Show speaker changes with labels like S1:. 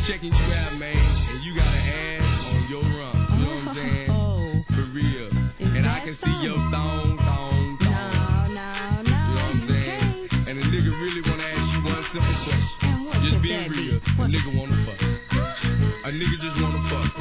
S1: checking you out, man, and you got an ass on your rump. You know what I'm saying? For real. And I can see your thong.
S2: No.
S1: You know what I'm saying? And a nigga really want to ask you one simple question. Just being real. A nigga want to fuck. A nigga just want to fuck.